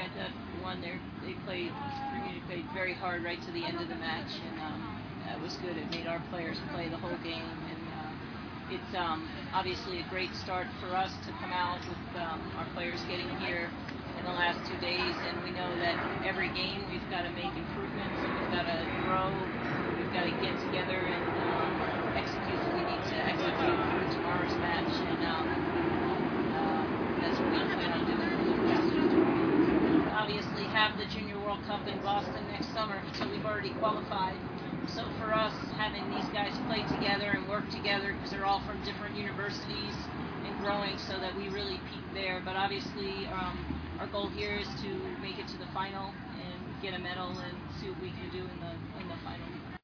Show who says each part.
Speaker 1: I thought one they played very hard right to the end of the match, and that was good. It made our players play the whole game, and it's obviously a great start for us to come out with our players getting here in the last 2 days, and we know that every game we've got to make improvements, we've got to grow, we've got to get together and execute what we need to execute for tomorrow's match, and that's what we plan on doing. Obviously have the Junior World Cup in Boston next summer, so we've already qualified. So for us, having these guys play together and work together, because they're all from different universities, and growing so that we really peak there. But obviously, our goal here is to make it to the final and get a medal and see what we can do in the final.